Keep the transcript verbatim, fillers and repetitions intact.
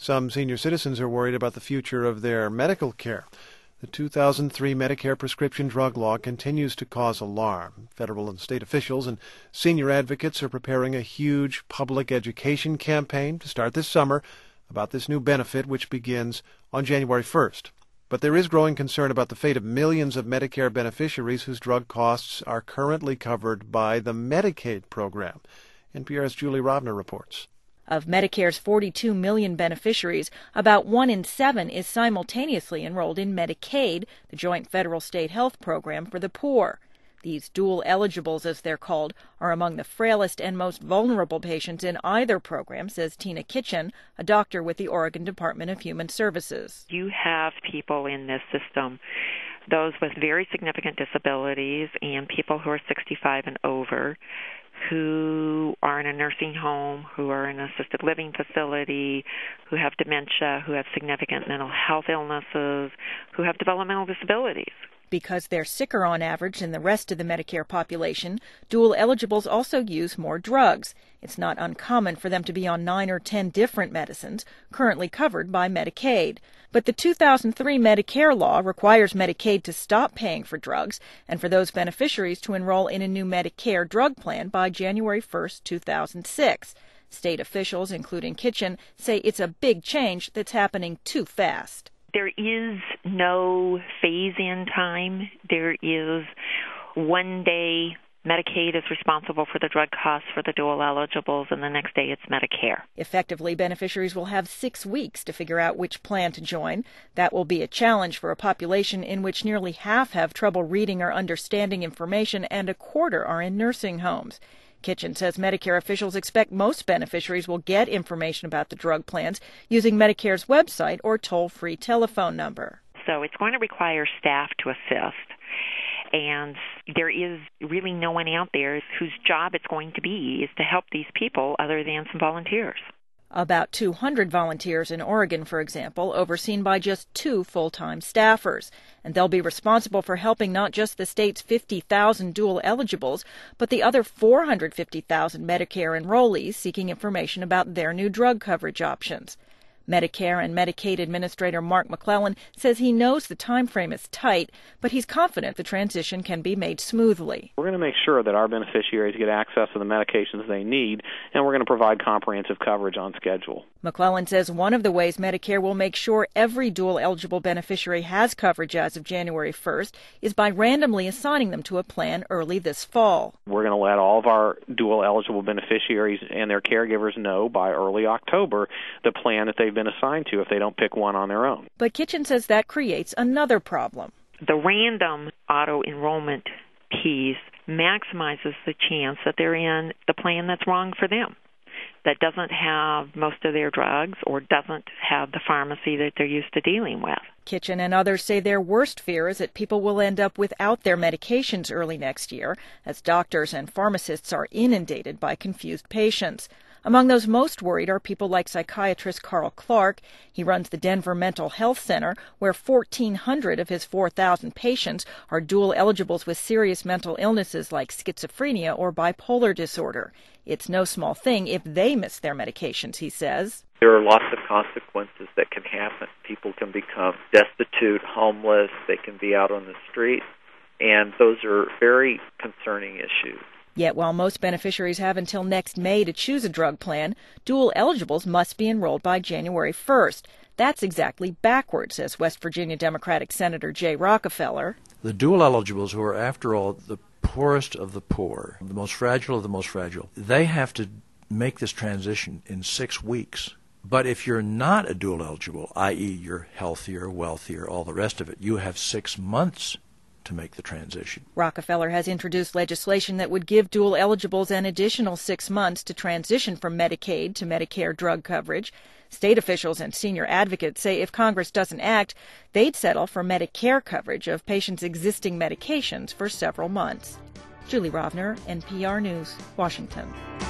Some senior citizens are worried about the future of their medical care. The two thousand three Medicare prescription drug law continues to cause alarm. Federal and state officials and senior advocates are preparing a huge public education campaign to start this summer about this new benefit, which begins on January first. But there is growing concern about the fate of millions of Medicare beneficiaries whose drug costs are currently covered by the Medicaid program. N P R's Julie Rovner reports. Of Medicare's forty-two million beneficiaries, about one in seven is simultaneously enrolled in Medicaid, the joint federal-state health program for the poor. These dual eligibles, as they're called, are among the frailest and most vulnerable patients in either program, says Tina Kitchen, a doctor with the Oregon Department of Human Services. You have people in this system, those with very significant disabilities and people who are sixty-five and over, who are in a nursing home, who are in an assisted living facility, who have dementia, who have significant mental health illnesses, who have developmental disabilities. Because they're sicker on average than the rest of the Medicare population, dual eligibles also use more drugs. It's not uncommon for them to be on nine or ten different medicines currently covered by Medicaid. But the two thousand three Medicare law requires Medicaid to stop paying for drugs and for those beneficiaries to enroll in a new Medicare drug plan by January first, two thousand six. State officials, including Kitchen, say it's a big change that's happening too fast. There is no phase-in time. There is one day Medicaid is responsible for the drug costs for the dual eligibles, and the next day it's Medicare. Effectively, beneficiaries will have six weeks to figure out which plan to join. That will be a challenge for a population in which nearly half have trouble reading or understanding information and a quarter are in nursing homes. Kitchen says Medicare officials expect most beneficiaries will get information about the drug plans using Medicare's website or toll-free telephone number. So it's going to require staff to assist, and there is really no one out there whose job it's going to be is to help these people other than some volunteers. About two hundred volunteers in Oregon, for example, overseen by just two full-time staffers. And they'll be responsible for helping not just the state's fifty thousand dual eligibles, but the other four hundred fifty thousand Medicare enrollees seeking information about their new drug coverage options. Medicare and Medicaid Administrator Mark McClellan says he knows the time frame is tight, but he's confident the transition can be made smoothly. We're going to make sure that our beneficiaries get access to the medications they need, and we're going to provide comprehensive coverage on schedule. McClellan says one of the ways Medicare will make sure every dual-eligible beneficiary has coverage as of January first is by randomly assigning them to a plan early this fall. We're going to let all of our dual-eligible beneficiaries and their caregivers know by early October the plan that they've been assigned to if they don't pick one on their own. But Kitchen says that creates another problem. The random auto-enrollment piece maximizes the chance that they're in the plan that's wrong for them, that doesn't have most of their drugs or doesn't have the pharmacy that they're used to dealing with. Kitchen and others say their worst fear is that people will end up without their medications early next year, as doctors and pharmacists are inundated by confused patients. Among those most worried are people like psychiatrist Carl Clark. He runs the Denver Mental Health Center, where fourteen hundred of his four thousand patients are dual eligibles with serious mental illnesses like schizophrenia or bipolar disorder. It's no small thing if they miss their medications, he says. There are lots of consequences that can happen. People can become destitute, homeless, they can be out on the street, and those are very concerning issues. Yet while most beneficiaries have until next May to choose a drug plan, dual eligibles must be enrolled by January first. That's exactly backwards, says West Virginia Democratic Senator Jay Rockefeller. The dual eligibles, who are, after all, the poorest of the poor, the most fragile of the most fragile, they have to make this transition in six weeks. But if you're not a dual eligible, that is you're healthier, wealthier, all the rest of it, you have six months to make the transition. Rockefeller has introduced legislation that would give dual eligibles an additional six months to transition from Medicaid to Medicare drug coverage. State officials and senior advocates say if Congress doesn't act, they'd settle for Medicare coverage of patients' existing medications for several months. Julie Rovner, N P R News, Washington.